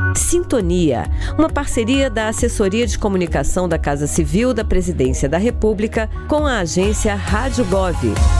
Sintonia, uma parceria da Assessoria de Comunicação da Casa Civil da Presidência da República com a agência Rádio Gov.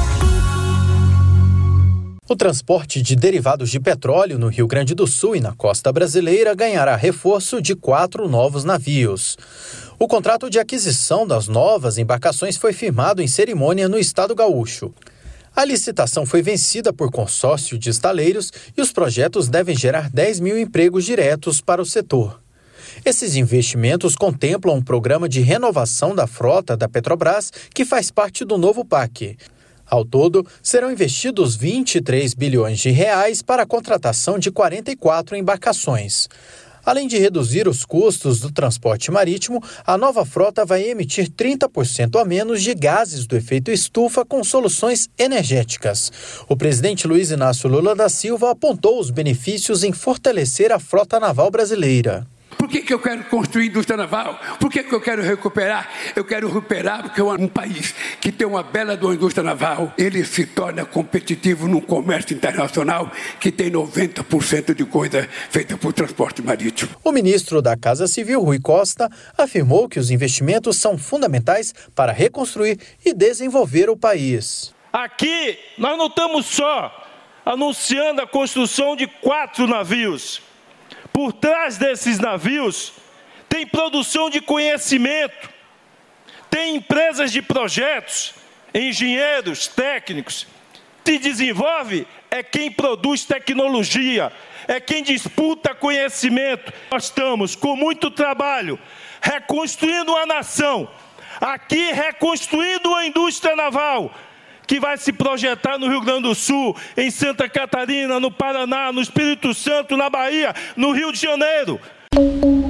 O transporte de derivados de petróleo no Rio Grande do Sul e na costa brasileira ganhará reforço de 4 novos navios. O contrato de aquisição das novas embarcações foi firmado em cerimônia no estado gaúcho. A licitação foi vencida por consórcio de estaleiros e os projetos devem gerar 10 mil empregos diretos para o setor. Esses investimentos contemplam um programa de renovação da frota da Petrobras que faz parte do novo PAC. Ao todo, serão investidos 23 bilhões de reais para a contratação de 44 embarcações. Além de reduzir os custos do transporte marítimo, a nova frota vai emitir 30% a menos de gases do efeito estufa com soluções energéticas. O presidente Luiz Inácio Lula da Silva apontou os benefícios em fortalecer a frota naval brasileira. Por que eu quero construir indústria naval? Por que eu quero recuperar? Eu quero recuperar porque um país que tem uma bela indústria naval, ele se torna competitivo num comércio internacional que tem 90% de coisa feita por transporte marítimo. O ministro da Casa Civil, Rui Costa, afirmou que os investimentos são fundamentais para reconstruir e desenvolver o país. Aqui nós não estamos só anunciando a construção de 4 navios. Por trás desses navios tem produção de conhecimento, tem empresas de projetos, engenheiros, técnicos. Se desenvolve é quem produz tecnologia, é quem disputa conhecimento. Nós estamos com muito trabalho reconstruindo a nação, aqui reconstruindo a indústria naval, que vai se projetar no Rio Grande do Sul, em Santa Catarina, no Paraná, no Espírito Santo, na Bahia, no Rio de Janeiro.